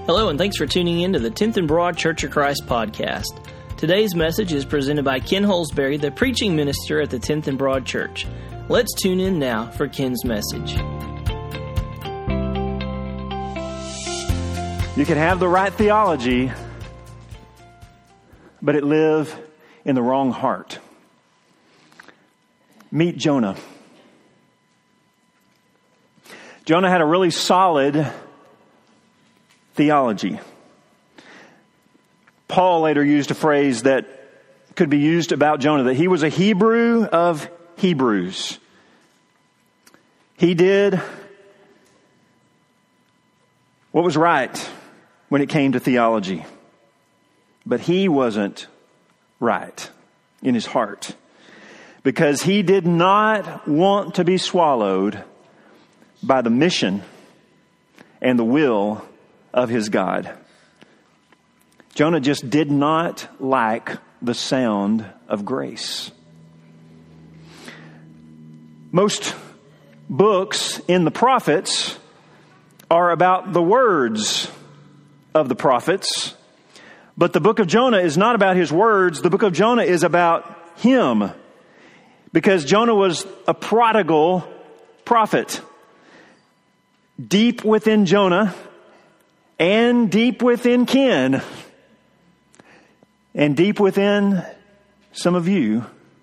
Hello, and thanks for tuning in to the 10th and Broad Church of Christ podcast. Today's message is presented by Ken Holsbury, the preaching minister at the 10th and Broad Church. Let's tune in now for Ken's message. You can have the right theology, but it live in the wrong heart. Meet Jonah. Jonah had a really solid theology. Paul later used a phrase that could be used about Jonah, that he was a Hebrew of Hebrews. He did what was right when it came to theology, but he wasn't right in his heart because he did not want to be swallowed by the mission and the will of his God. Jonah just did not like the sound of grace. Most books in the prophets are about the words of the prophets, but the book of Jonah is not about his words. The book of Jonah is about him, because Jonah was a prodigal prophet. Deep within Jonah and deep within Ken and deep within some of you,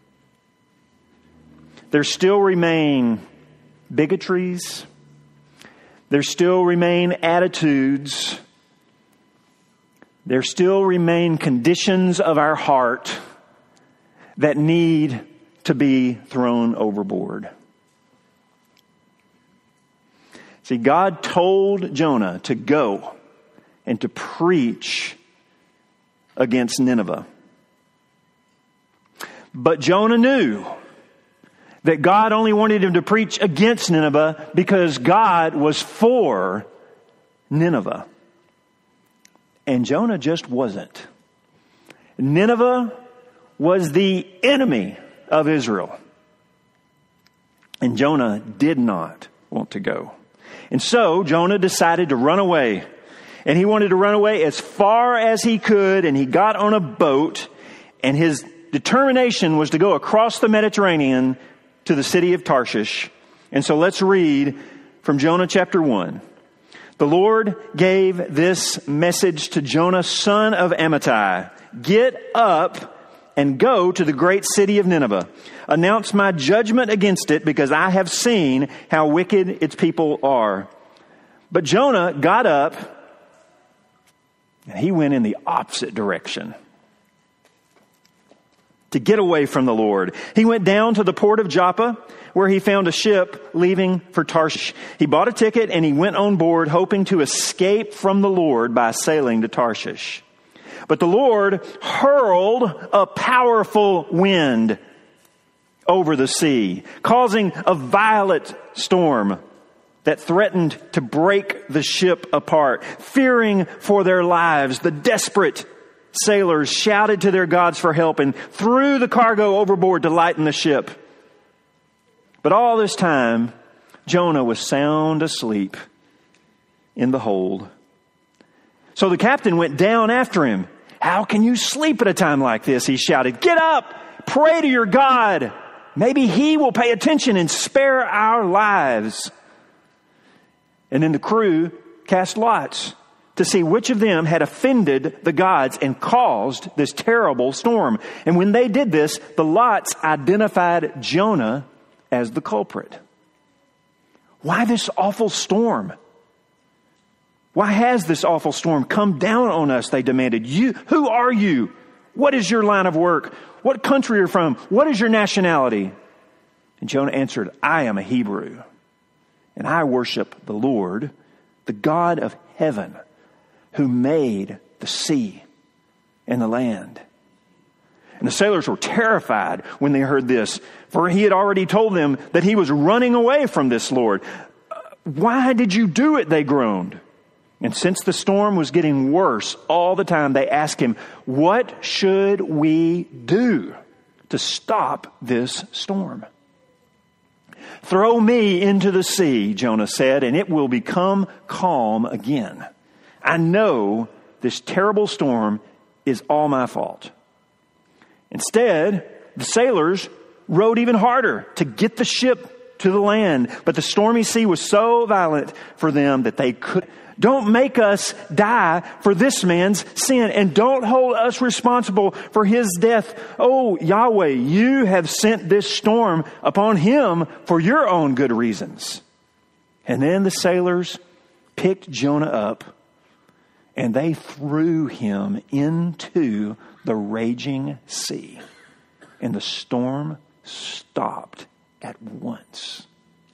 there still remain bigotries. There still remain attitudes. There still remain conditions of our heart that need to be thrown overboard. See, God told Jonah to go and to preach against Nineveh. But Jonah knew that God only wanted him to preach against Nineveh because God was for Nineveh. And Jonah just wasn't. Nineveh was the enemy of Israel. And Jonah did not want to go. And so Jonah decided to run away. And he wanted to run away as far as he could. And he got on a boat. And his determination was to go across the Mediterranean to the city of Tarshish. And so let's read from Jonah chapter 1. The Lord gave this message to Jonah, son of Amittai. Get up and go to the great city of Nineveh. Announce my judgment against it, because I have seen how wicked its people are. But Jonah got up and he went in the opposite direction to get away from the Lord. He went down to the port of Joppa, where he found a ship leaving for Tarshish. He bought a ticket and he went on board, hoping to escape from the Lord by sailing to Tarshish. But the Lord hurled a powerful wind over the sea, causing a violent storm that threatened to break the ship apart. Fearing for their lives, the desperate sailors shouted to their gods for help and threw the cargo overboard to lighten the ship. But all this time, Jonah was sound asleep in the hold. So the captain went down after him. How can you sleep at a time like this? He shouted. Get up, pray to your God. Maybe he will pay attention and spare our lives. And then the crew cast lots to see which of them had offended the gods and caused this terrible storm. And when they did this, the lots identified Jonah as the culprit. Why this awful storm? Why has this awful storm come down on us? They demanded. Who are you? What is your line of work? What country are you from? What is your nationality? And Jonah answered, I am a Hebrew, and I worship the Lord, the God of heaven, who made the sea and the land. And the sailors were terrified when they heard this, for he had already told them that he was running away from this Lord. Why did you do it? They groaned. And since the storm was getting worse all the time, they asked him, what should we do to stop this storm? Throw me into the sea, Jonah said, and it will become calm again. I know this terrible storm is all my fault. Instead, the sailors rowed even harder to get the ship to the land. But the stormy sea was so violent for them that they couldn't. Don't make us die for this man's sin, and don't hold us responsible for his death. Oh, Yahweh, you have sent this storm upon him for your own good reasons. And then the sailors picked Jonah up and they threw him into the raging sea. And the storm stopped at once.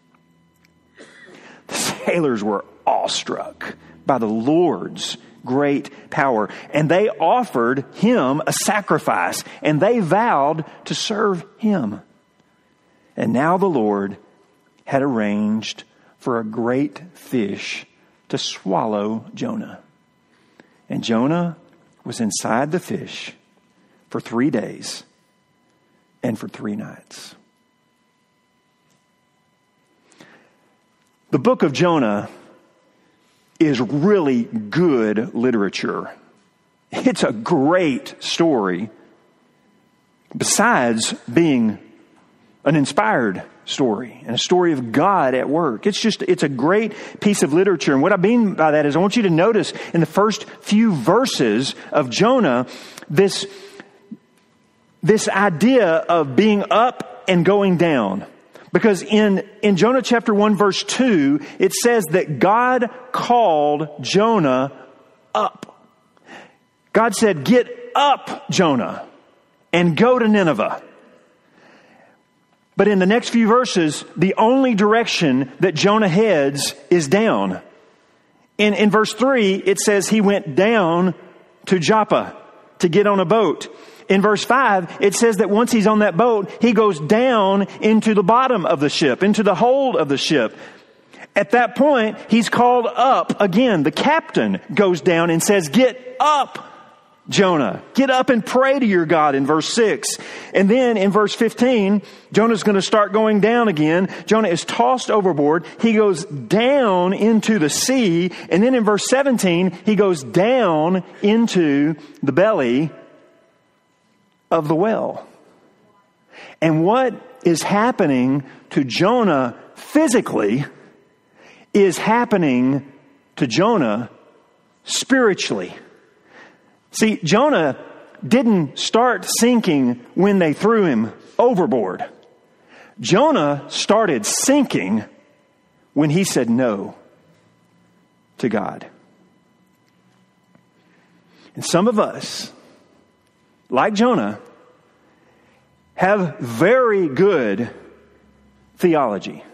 The sailors were awestruck by the Lord's great power, and they offered him a sacrifice, and they vowed to serve him. And now the Lord had arranged for a great fish to swallow Jonah. And Jonah was inside the fish for 3 days and for 3 nights. The book of Jonah is really good literature. It's a great story, besides being an inspired story and a story of God at work. It's a great piece of literature. And what I mean by that is I want you to notice in the first few verses of Jonah, this idea of being up and going down. Because in Jonah chapter 1 verse 2, it says that God called Jonah up. God said, "Get up, Jonah, and go to Nineveh." But in the next few verses, the only direction that Jonah heads is down. In verse 3, it says he went down to Joppa to get on a boat. In verse 5, it says that once he's on that boat, he goes down into the bottom of the ship, into the hold of the ship. At that point, he's called up again. The captain goes down and says, "Get up, Jonah. Get up and pray to your God," in verse 6. And then in verse 15, Jonah's going to start going down again. Jonah is tossed overboard. He goes down into the sea. And then in verse 17, he goes down into the belly of the well. And what is happening to Jonah physically is happening to Jonah spiritually. See, Jonah didn't start sinking when they threw him overboard. Jonah started sinking when he said no to God. And some of us, like Jonah, have very good theology.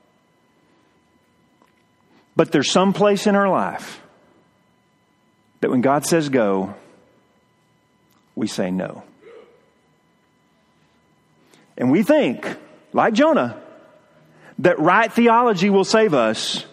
But there's some place in our life that when God says go, we say no. And we think, like Jonah, that right theology will save us.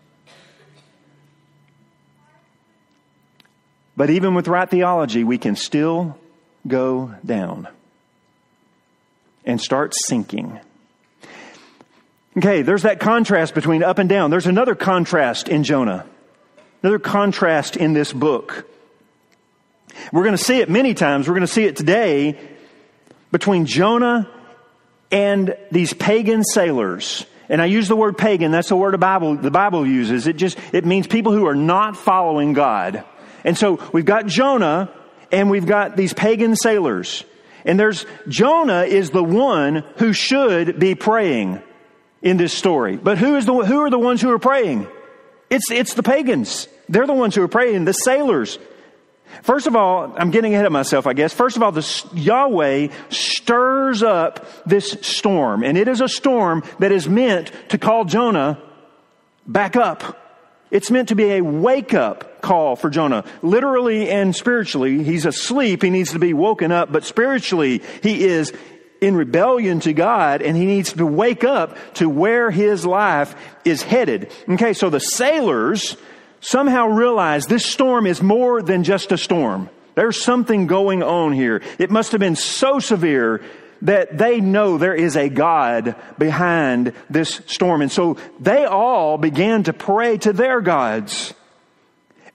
But even with right theology, we can still go down and start sinking. Okay, there's that contrast between up and down. There's another contrast in Jonah. Another contrast in this book. We're going to see it many times. We're going to see it today between Jonah and these pagan sailors. And I use the word pagan. That's the word the Bible uses. It means people who are not following God. And so we've got Jonah and we've got these pagan sailors. And Jonah is the one who should be praying in this story. But who are the ones who are praying? It's the pagans. They're the ones who are praying, the sailors. First of all, I'm getting ahead of myself, I guess. First of all, Yahweh stirs up this storm. And it is a storm that is meant to call Jonah back up. It's meant to be a wake-up call for Jonah. Literally and spiritually, he's asleep. He needs to be woken up. But spiritually, he is in rebellion to God, and he needs to wake up to where his life is headed. Okay, so the sailors somehow realize this storm is more than just a storm. There's something going on here. It must have been so severe that they know there is a God behind this storm. And so they all began to pray to their gods.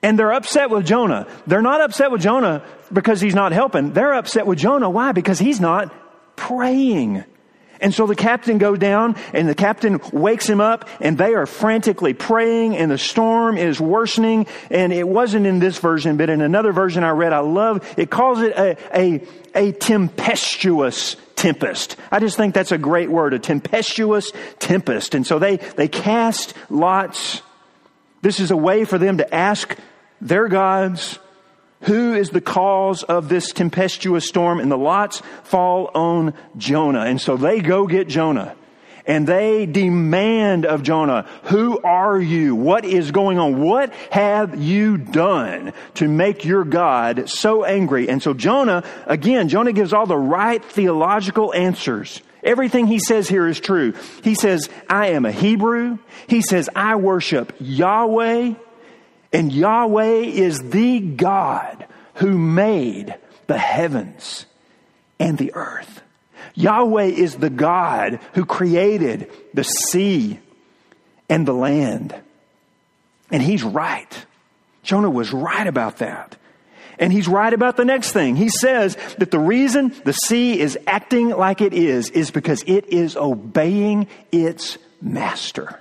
And they're upset with Jonah. They're not upset with Jonah because he's not helping. They're upset with Jonah. Why? Because he's not praying. And so the captain goes down and the captain wakes him up and they are frantically praying and the storm is worsening. And it wasn't in this version, but in another version I read, I love, it calls it a tempestuous tempest. I just think that's a great word, a tempestuous tempest. And so they cast lots. This is a way for them to ask their gods, who is the cause of this tempestuous storm? And the lots fall on Jonah. And so they go get Jonah. And they demand of Jonah, who are you? What is going on? What have you done to make your God so angry? And so Jonah gives all the right theological answers. Everything he says here is true. He says, I am a Hebrew. He says, I worship Yahweh. And Yahweh is the God who made the heavens and the earth. Yahweh is the God who created the sea and the land. And he's right. Jonah was right about that. And he's right about the next thing. He says that the reason the sea is acting like it is because it is obeying its master.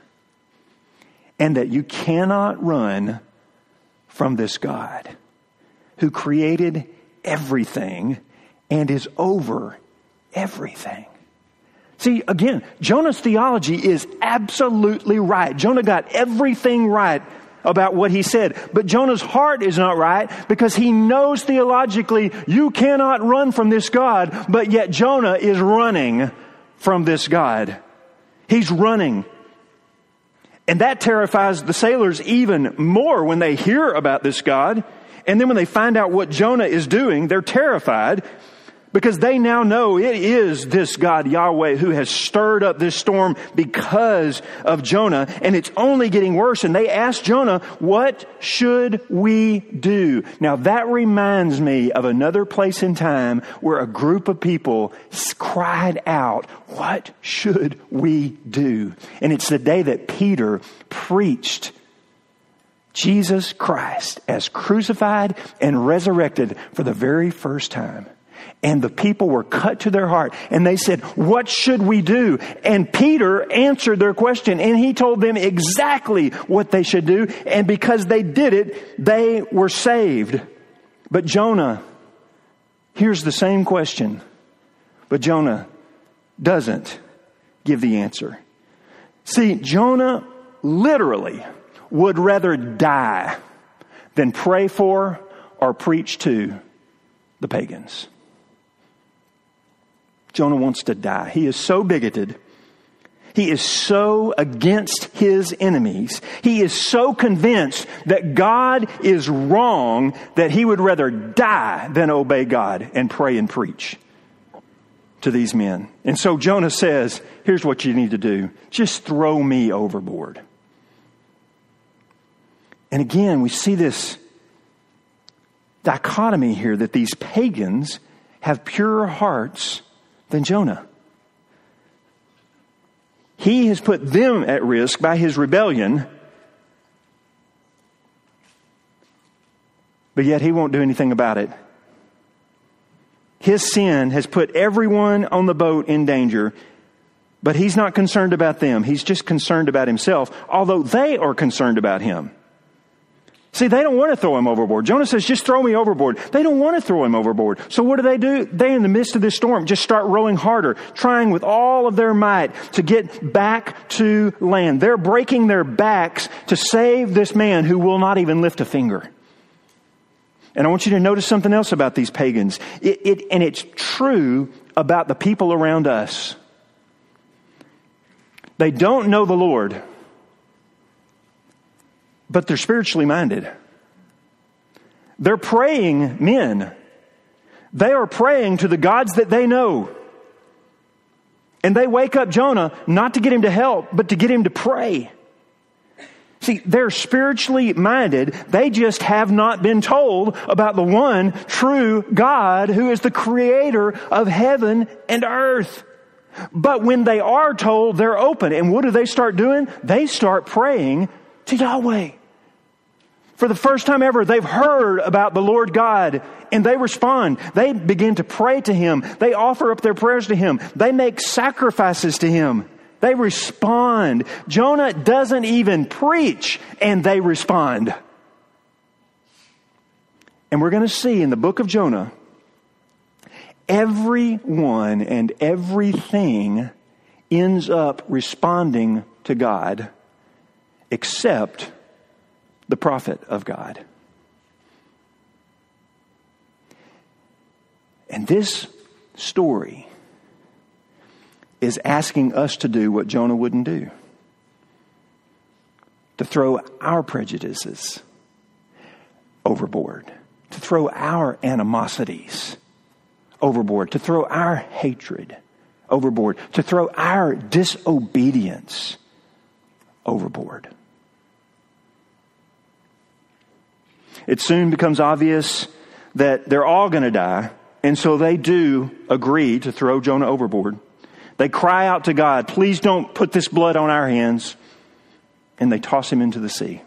And that you cannot run from this God who created everything and is over everything. See, again, Jonah's theology is absolutely right. Jonah got everything right about what he said. But Jonah's heart is not right because he knows theologically you cannot run from this God, but yet Jonah is running from this God. He's running. And that terrifies the sailors even more when they hear about this God. And then when they find out what Jonah is doing, they're terrified because they now know it is this God, Yahweh, who has stirred up this storm because of Jonah. And it's only getting worse. And they ask Jonah, what should we do? Now that reminds me of another place in time where a group of people cried out, what should we do? And it's the day that Peter preached Jesus Christ as crucified and resurrected for the very first time. And the people were cut to their heart. And they said, what should we do? And Peter answered their question. And he told them exactly what they should do. And because they did it, they were saved. But Jonah hears the same question. But Jonah doesn't give the answer. See, Jonah literally would rather die than pray for or preach to the pagans. Jonah wants to die. He is so bigoted. He is so against his enemies. He is so convinced that God is wrong that he would rather die than obey God and pray and preach to these men. And so Jonah says, here's what you need to do. Just throw me overboard. And again, we see this dichotomy here that these pagans have purer hearts than Jonah. He has put them at risk by his rebellion, but yet he won't do anything about it. His sin has put everyone on the boat in danger, but he's not concerned about them. He's just concerned about himself, although they are concerned about him. See, they don't want to throw him overboard. Jonah says, just throw me overboard. They don't want to throw him overboard. So what do? They, in the midst of this storm, just start rowing harder, trying with all of their might to get back to land. They're breaking their backs to save this man who will not even lift a finger. And I want you to notice something else about these pagans. And it's true about the people around us. They don't know the Lord, but they're spiritually minded. They're praying men. They are praying to the gods that they know. And they wake up Jonah not to get him to help, but to get him to pray. See, they're spiritually minded. They just have not been told about the one true God who is the creator of heaven and earth. But when they are told, they're open. And what do they start doing? They start praying to Yahweh. For the first time ever, they've heard about the Lord God, and they respond. They begin to pray to Him. They offer up their prayers to Him. They make sacrifices to Him. They respond. Jonah doesn't even preach, and they respond. And we're going to see in the book of Jonah, everyone and everything ends up responding to God except the prophet of God. And this story is asking us to do what Jonah wouldn't do. To throw our prejudices overboard. To throw our animosities overboard. To throw our hatred overboard. To throw our disobedience overboard. It soon becomes obvious that they're all going to die, and so they do agree to throw Jonah overboard. They cry out to God, please don't put this blood on our hands, and they toss him into the sea.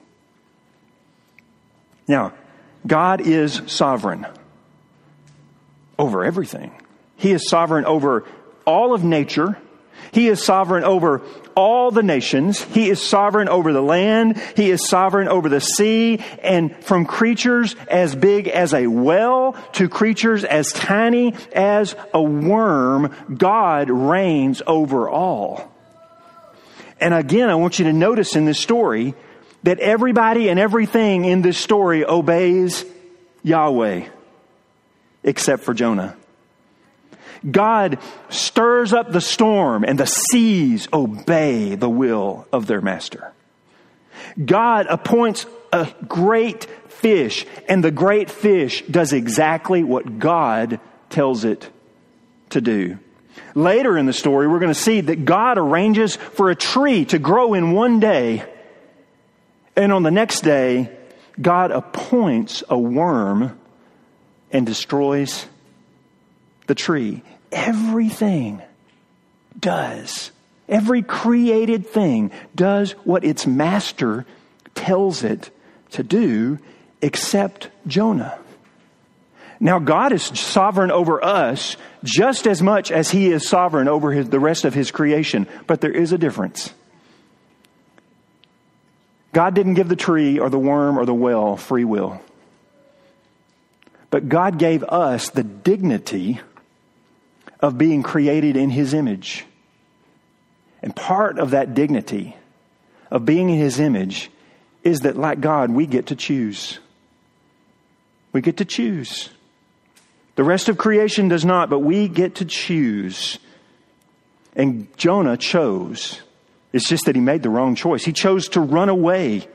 Now, God is sovereign over everything. He is sovereign over all of nature. He is sovereign over all the nations. He is sovereign over the land. He is sovereign over the sea. And from creatures as big as a whale to creatures as tiny as a worm, God reigns over all. And again, I want you to notice in this story that everybody and everything in this story obeys Yahweh, except for Jonah. God stirs up the storm and the seas obey the will of their master. God appoints a great fish, and the great fish does exactly what God tells it to do. Later in the story, we're going to see that God arranges for a tree to grow in one day, and on the next day, God appoints a worm and destroys the tree. Everything does. Every created thing does what its master tells it to do, except Jonah. Now, God is sovereign over us just as much as He is sovereign over the rest of His creation. But there is a difference. God didn't give the tree or the worm or the whale free will. But God gave us the dignity of being created in His image. And part of that dignity of being in His image is that, like God, we get to choose. We get to choose. The rest of creation does not, but we get to choose. And Jonah chose. It's just that he made the wrong choice. He chose to run away.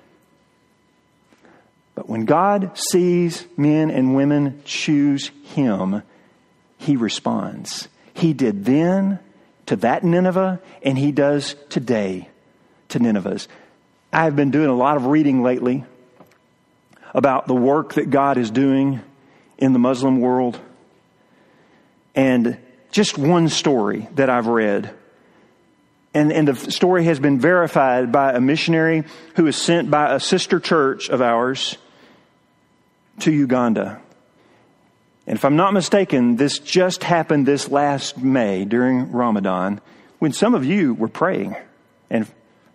But when God sees men and women choose Him, He responds. He did then to that Nineveh, and He does today to Ninevehs. I've been doing a lot of reading lately about the work that God is doing in the Muslim world. And just one story that I've read. And the story has been verified by a missionary who was sent by a sister church of ours to Uganda. And if I'm not mistaken, this just happened this last May during Ramadan, when some of you were praying and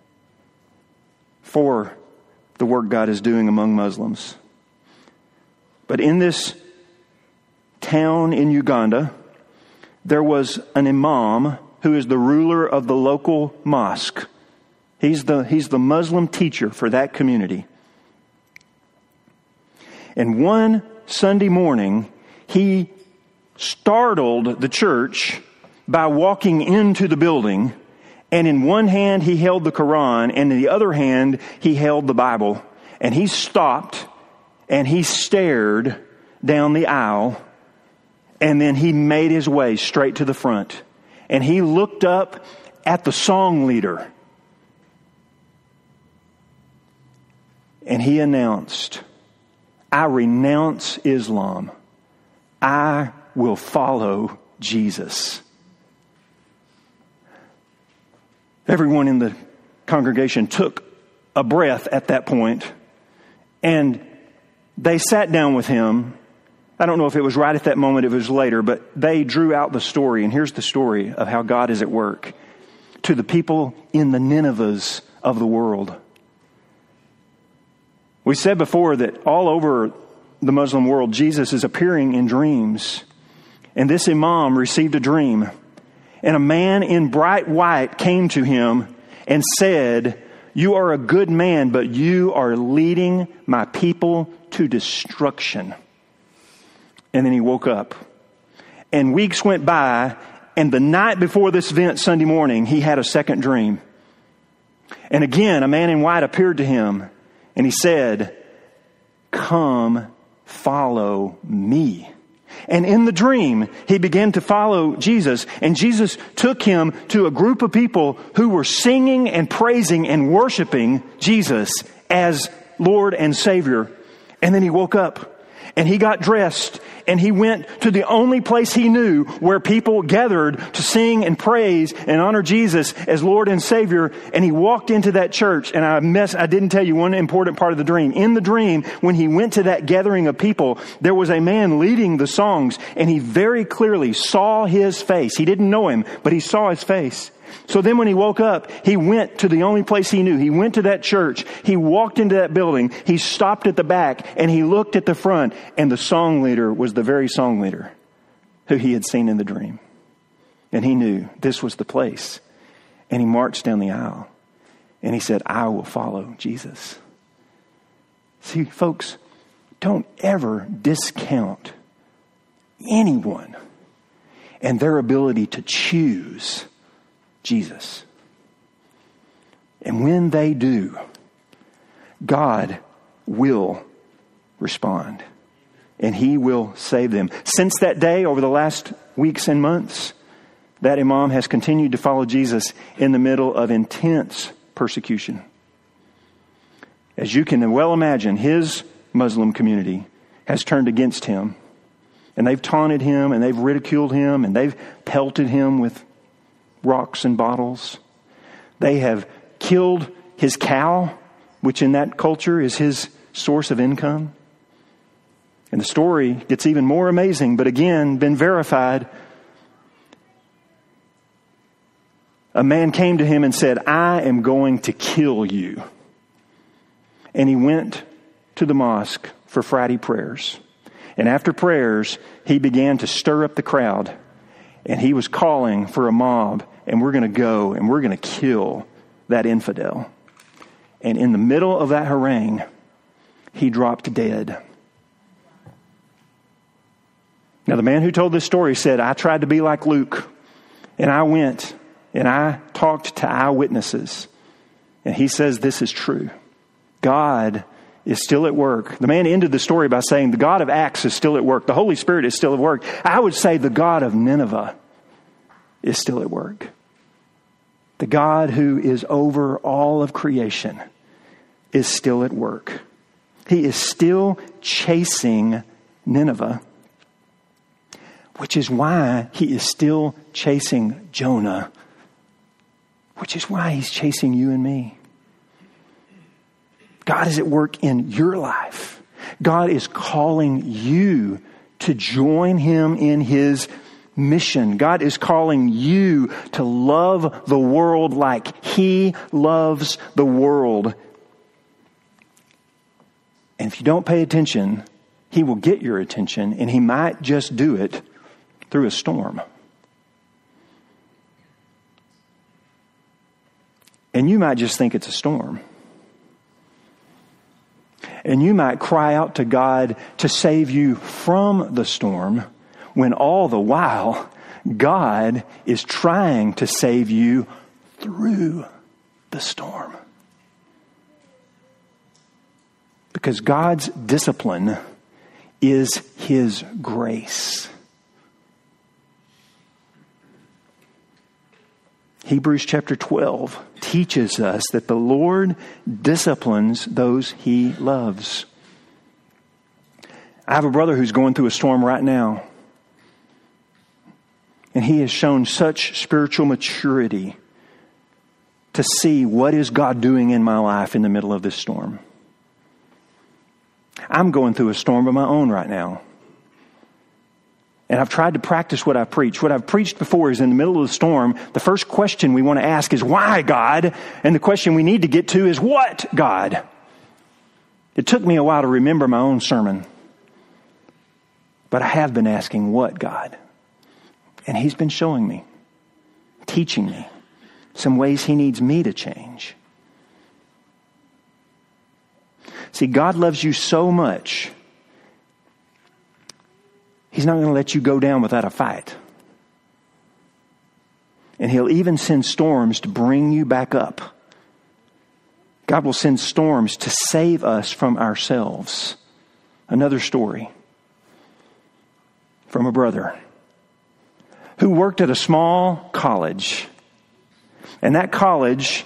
for the work God is doing among Muslims. But in this town in Uganda, there was an imam who is the ruler of the local mosque. He's the Muslim teacher for that community. And one Sunday morning, he startled the church by walking into the building, and in one hand he held the Quran, and in the other hand he held the Bible. And he stopped and he stared down the aisle, and then he made his way straight to the front. And he looked up at the song leader, and he announced, "I renounce Islam. I will follow Jesus." Everyone in the congregation took a breath at that point, And they sat down with him. I don't know if it was right at that moment, if it was later, but they drew out the story. And here's the story of how God is at work to the people in the Ninevehs of the world. We said before that all over the Muslim world, Jesus is appearing in dreams. And this imam received a dream. And a man in bright white came to him and said, "You are a good man, but you are leading my people to destruction." And then he woke up. And weeks went by, and the night before this event, Sunday morning, he had a second dream. And again, a man in white appeared to him, and he said, "Come, follow me." And in the dream, he began to follow Jesus. And Jesus took him to a group of people who were singing and praising and worshiping Jesus as Lord and Savior. And then he woke up and he got dressed and he went to the only place he knew where people gathered to sing and praise and honor Jesus as Lord and Savior. And he walked into that church. And I didn't tell you one important part of the dream. In the dream, when he went to that gathering of people, there was a man leading the songs, and he very clearly saw his face. He didn't know him, but he saw his face. So then when he woke up, he went to the only place he knew. He went to that church. He walked into that building. He stopped at the back and he looked at the front, and the song leader was the very song leader who he had seen in the dream. And he knew this was the place. And he marched down the aisle and he said, "I will follow Jesus." See, folks, don't ever discount anyone and their ability to choose Jesus. And when they do, God will respond and He will save them. Since that day, over the last weeks and months, that imam has continued to follow Jesus in the middle of intense persecution. As you can well imagine, his Muslim community has turned against him, and they've taunted him, and they've ridiculed him, and they've pelted him with rocks and bottles. They have killed his cow, which in that culture is his source of income. And the story gets even more amazing, but again, been verified. A man came to him and said, "I am going to kill you." And he went to the mosque for Friday prayers. And after prayers, he began to stir up the crowd. And he was calling for a mob, and we're going to go and we're going to kill that infidel. And in the middle of that harangue, he dropped dead. Now, the man who told this story said, "I tried to be like Luke, and I went and I talked to eyewitnesses." And he says this is true. God is still at work. The man ended the story by saying the God of Acts is still at work. The Holy Spirit is still at work. I would say the God of Nineveh is still at work. The God who is over all of creation is still at work. He is still chasing Nineveh, which is why He is still chasing Jonah, which is why He's chasing you and me. God is at work in your life. God is calling you to join Him in His mission. God is calling you to love the world like He loves the world. And if you don't pay attention, He will get your attention, and He might just do it through a storm. And you might just think it's a storm. And you might cry out to God to save you from the storm, when all the while God is trying to save you through the storm. Because God's discipline is His grace. Hebrews chapter 12 teaches us that the Lord disciplines those He loves. I have a brother who's going through a storm right now. And he has shown such spiritual maturity to see what is God doing in my life in the middle of this storm. I'm going through a storm of my own right now. And I've tried to practice what I preach. What I've preached before is in the middle of the storm, the first question we want to ask is, why, God? And the question we need to get to is, what, God? It took me a while to remember my own sermon. But I have been asking, what, God? And He's been showing me, teaching me some ways He needs me to change. See, God loves you so much, He's not going to let you go down without a fight. And He'll even send storms to bring you back up. God will send storms to save us from ourselves. Another story from a brother who worked at a small college. And that college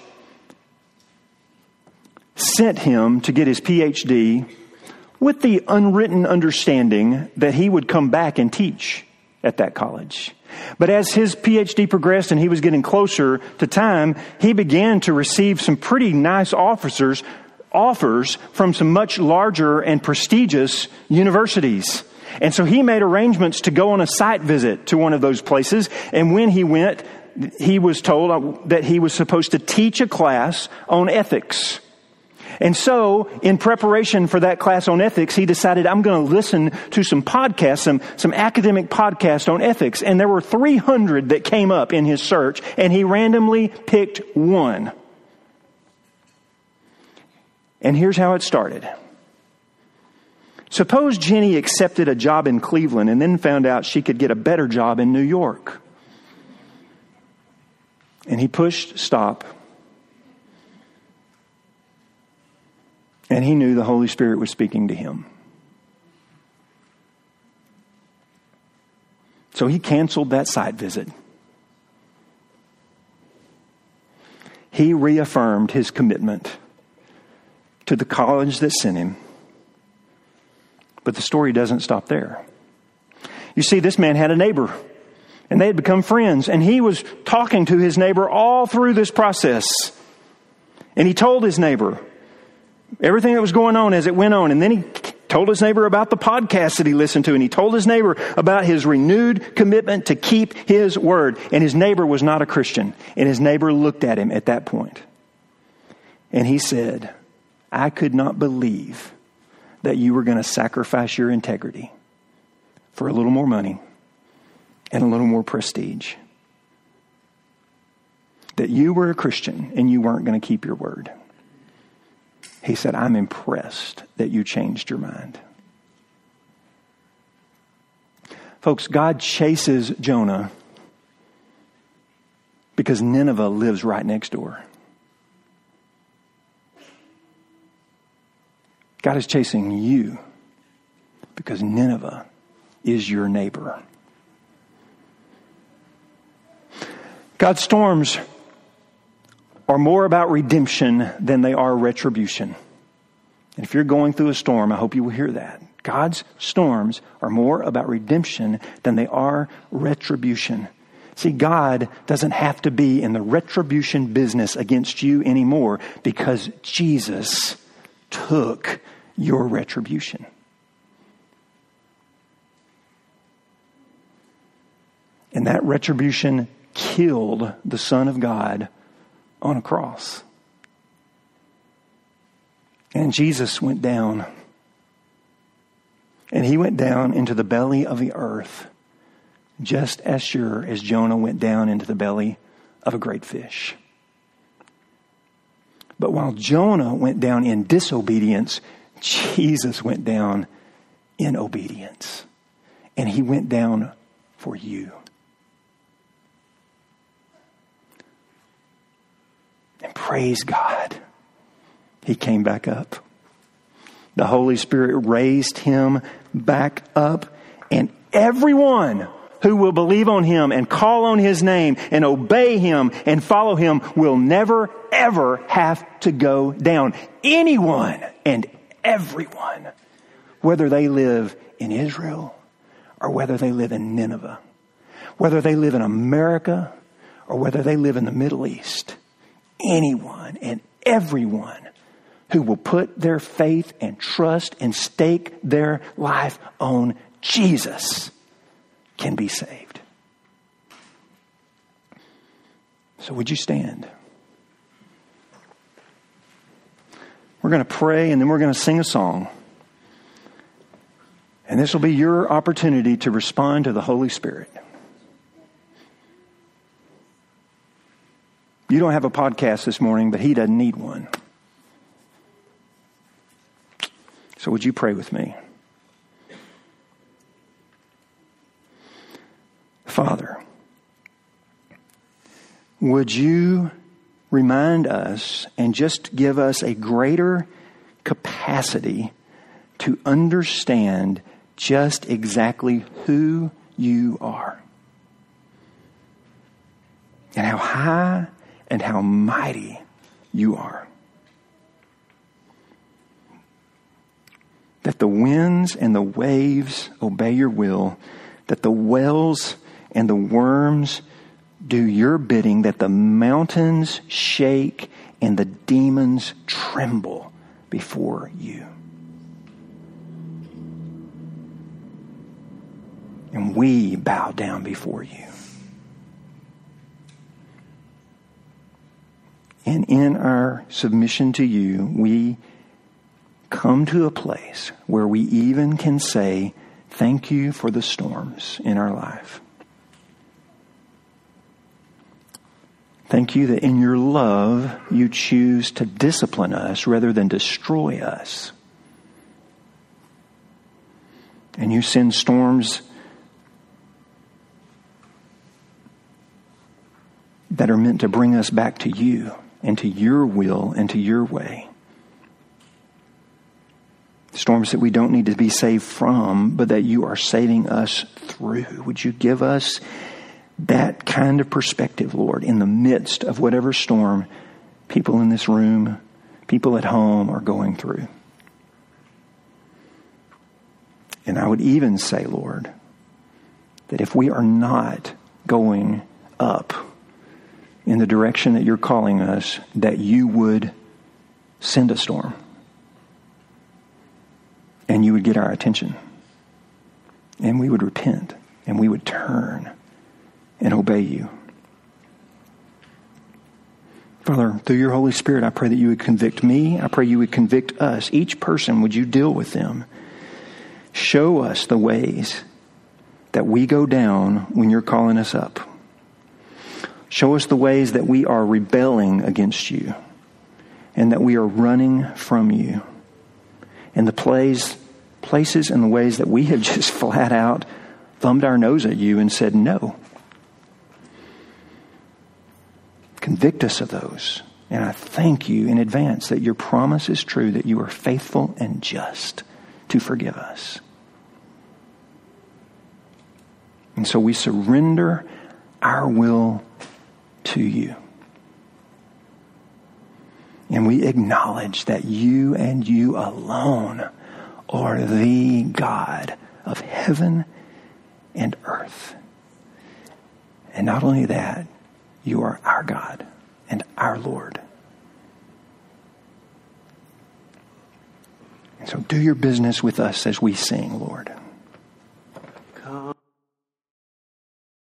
sent him to get his PhD with the unwritten understanding that he would come back and teach at that college. But as his PhD progressed and he was getting closer to time, he began to receive some pretty nice offers from some much larger and prestigious universities. And so he made arrangements to go on a site visit to one of those places. And when he went, he was told that he was supposed to teach a class on ethics. And so, in preparation for that class on ethics, he decided, I'm going to listen to some podcasts, some academic podcasts on ethics. And there were 300 that came up in his search, and he randomly picked one. And here's how it started. Suppose Jenny accepted a job in Cleveland and then found out she could get a better job in New York. And he pushed stop. And he knew the Holy Spirit was speaking to him. So he canceled that site visit. He reaffirmed his commitment to the college that sent him. But the story doesn't stop there. You see, this man had a neighbor, and they had become friends, and he was talking to his neighbor all through this process. And he told his neighbor everything that was going on as it went on. And then he told his neighbor about the podcast that he listened to. And he told his neighbor about his renewed commitment to keep his word. And his neighbor was not a Christian. And his neighbor looked at him at that point. And he said, I could not believe that you were going to sacrifice your integrity for a little more money and a little more prestige. That you were a Christian and you weren't going to keep your word. He said, I'm impressed that you changed your mind. Folks, God chases Jonah because Nineveh lives right next door. God is chasing you because Nineveh is your neighbor. God's storms are more about redemption than they are retribution. And if you're going through a storm, I hope you will hear that. God's storms are more about redemption than they are retribution. See, God doesn't have to be in the retribution business against you anymore because Jesus took your retribution. And that retribution killed the Son of God on a cross. And Jesus went down. And he went down into the belly of the earth just as sure as Jonah went down into the belly of a great fish. But while Jonah went down in disobedience, Jesus went down in obedience. And he went down for you. And praise God, he came back up. The Holy Spirit raised him back up. And everyone who will believe on him and call on his name and obey him and follow him will never, ever have to go down. Anyone and everyone, whether they live in Israel or whether they live in Nineveh, whether they live in America or whether they live in the Middle East, anyone and everyone who will put their faith and trust and stake their life on Jesus can be saved. So would you stand? We're going to pray and then we're going to sing a song. And this will be your opportunity to respond to the Holy Spirit. You don't have a podcast this morning, but he doesn't need one. So would you pray with me? Father, would you remind us and just give us a greater capacity to understand just exactly who you are and how high and how mighty you are. That the winds and the waves obey your will, that the wells and the worms do your bidding, that the mountains shake and the demons tremble before you. And we bow down before you. And in our submission to you, we come to a place where we even can say, thank you for the storms in our life. Thank you that in your love, you choose to discipline us rather than destroy us. And you send storms that are meant to bring us back to you and to your will and to your way. Storms that we don't need to be saved from, but that you are saving us through. Would you give us that kind of perspective, Lord, in the midst of whatever storm people in this room, people at home are going through. And I would even say, Lord, that if we are not going up in the direction that you're calling us, that you would send a storm. And you would get our attention. And we would repent. And we would turn and obey you. Father, through your Holy Spirit, I pray that you would convict me. I pray you would convict us. Each person, would you deal with them? Show us the ways that we go down when you're calling us up. Show us the ways that we are rebelling against you and that we are running from you. And the places and the ways that we have just flat out thumbed our nose at you and said no. Convict us of those. And I thank you in advance that your promise is true, that you are faithful and just to forgive us. And so we surrender our will to you. And we acknowledge that you and you alone are the God of heaven and earth. And not only that, you are our God and our Lord. And so do your business with us as we sing, Lord.